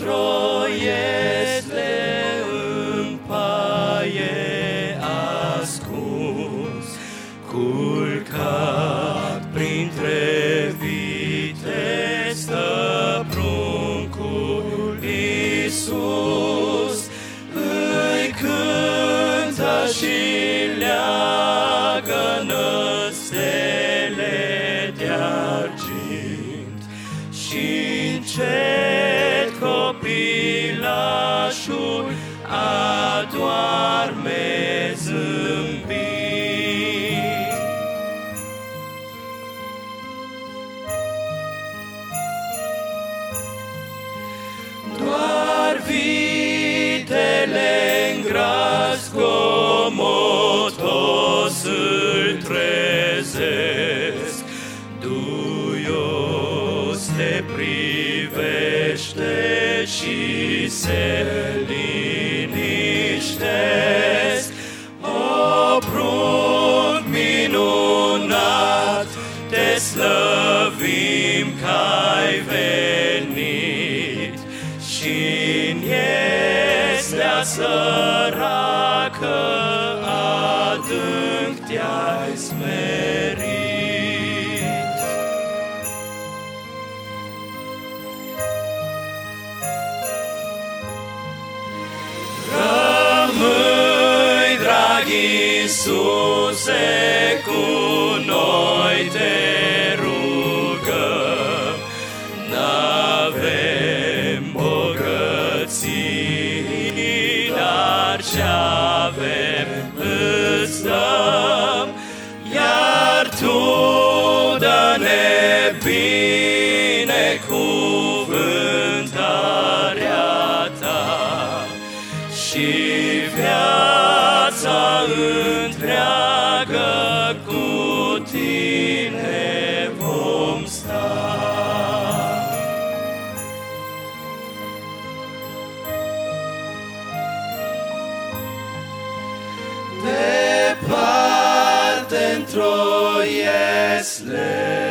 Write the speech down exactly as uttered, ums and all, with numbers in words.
într-o iesle în paie ascuns, culcat printre vite stă pruncul Iisus. Îi cântă și leagănă stele de argint și încet copilașul adoarme zâmbind. Doar vitele-n gras zgomotos îl trezesc, duios te privește și se liniștesc. O prunc minunat, te slăvim că-ai venit și-n iestea săracă adânc te-ai smerit. Rămâi, drag Iisuse, cu noi te rugăm. N-avem bogății, dar ce-avem îți dăm, iar Tu dă-ne binecuvântarea Ta și viața întreagă cu Tine vom sta. Departe într-o iesle